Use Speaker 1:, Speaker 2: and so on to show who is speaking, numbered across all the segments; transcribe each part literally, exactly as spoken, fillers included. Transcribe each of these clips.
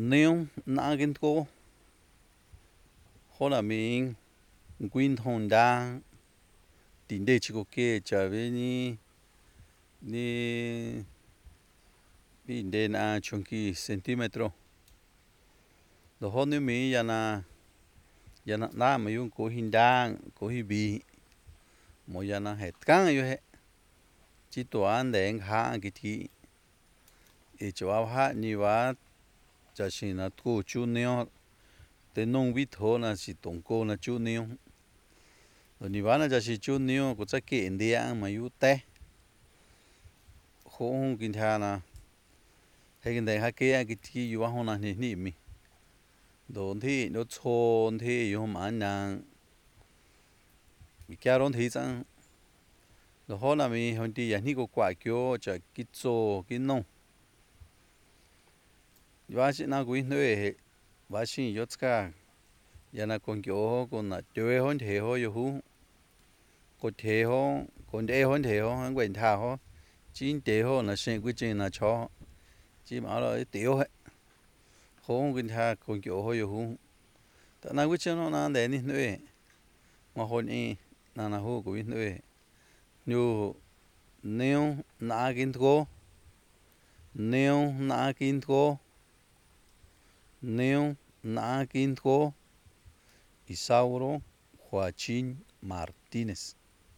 Speaker 1: nếu na kiến cố hoặc là mình quyên thôn đa tiền đề chỉ có kia trở về ni ni tiền đề na chừng kỳ centimetro rồi hôm nay mình giờ na giờ na na mà dùng cố hình đa cố hình bì mà giờ na hết căng rồi hết chỉ toàn để hạ cái gì để cho hạ như vậy cho xin là cố chú neo để nông bị thô là chỉ tổng cố là chú neo rồi như vậy là cho xin chú neo có chắc kiện đi ăn mà yêu té không kinh thà là hay cái này hay cái cái gì yêu không là gì nhỉ mi đồ thì nó chôn thì yêu mà anh nàng bị kéo đón thì chẳng rồi hôm nay mình hôm đi ăn cái quả kêu cho cái chỗ cái nông và chỉ na quý nơi và chỉ yếu cả giờ na con kêu con là chơi hôn thể ho yêu hú con thể ho con để hôn thể ho hắn quen thà ho chính thể ho là xem quy trình là cho chỉ bảo là tiểu hết không quen thà con kêu ho yêu hú tại na quy trình nó na để ní nơi mà hôn y na na hu quý nơi như nếu na kinh cô nếu na kinh cô nếu na kinh cô Isauro Joaquín Martínez.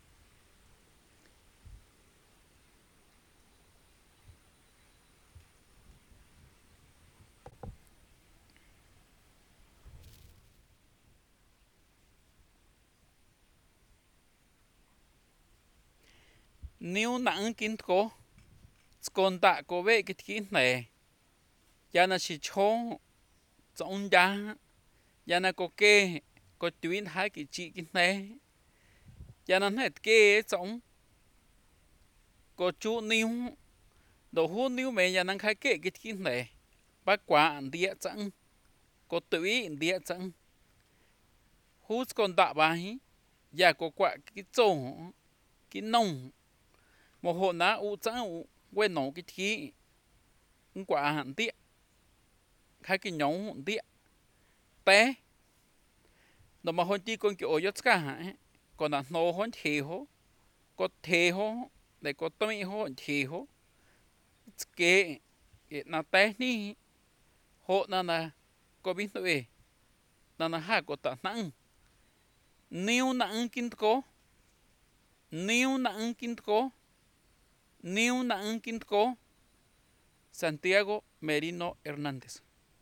Speaker 2: Nếu nặng kinh cô còn tạ cô về cái thứ này giờ nó chỉ cho trong giá giờ nó có kê có tuyến hai cái chị cái này giờ nó hết kê trong có chú níu đồ hôn níu mẹ giờ nó khai kê cái thứ này bác quả địa chẳng có tuyến địa chẳng hút còn tạ bài giờ có quả cái chỗ cái nông một hộ ná u chẳng quên nổ cái thứ quả hạn địa khai cái nhóm địa té nó mà hôn tí con kiểu yếu cả hả còn là nó hôn thề hô có thề hô để có tâm hô thề hô cái nó té ní hộ nó là có biết tuổi nó là hai có tạ nặng nếu nặng kinh cố nếu nặng kinh cố nếu nặng kinh cố Santiago Merino Hernández.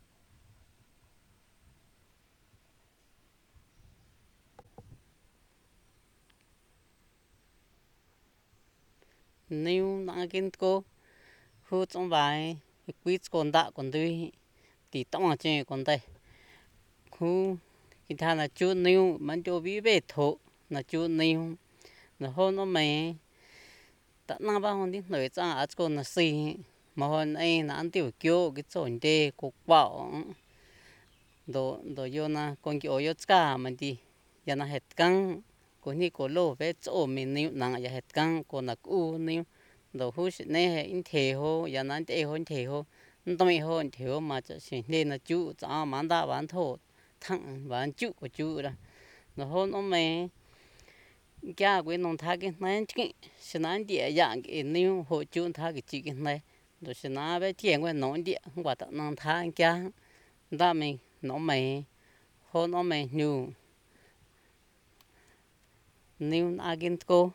Speaker 3: Nếu nãy kiến cô hút trong bài quý còn tạ còn tươi thì tông ở trên còn đây khu cái thằng là chú níu mà chú bị về thổ là chú níu là hôm nó mày tạ năng bao hôm đi nổi ra ở con là xì mà hôm ấy là ăn tiểu kiêu cái chỗ đây cục bảo đồ đồ vô na con kiêu vô cả mà đi giờ nó hết căng con đi cổ lô về chỗ mình níu nặng giờ hết căng con là u níu đồ hút này in thể hồ giờ nó thể hồ thể hồ nó mới hồ thể hồ mà cho xin nên là chú cho mán đã bán thổ thằng bán chú của chú đó nó hôm nó mày kia quên nông thác cái này chứ xin anh địa dạng cái níu hồ chú thác cái chị cái này rồi xin anh về tiền quên nông địa không phải tận nông thác kia ta mình nó mày hôm nó mày nhiều níu agentco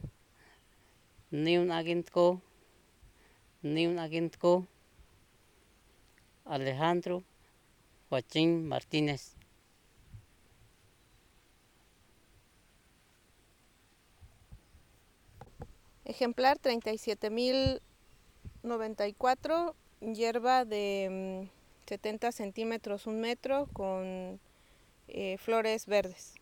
Speaker 3: níu agentco níu agentco Alejandro Joaquín Martínez.
Speaker 4: Ejemplar treinta y siete mil noventa y cuatro, hierba de setenta centímetros, un metro, con eh, flores verdes.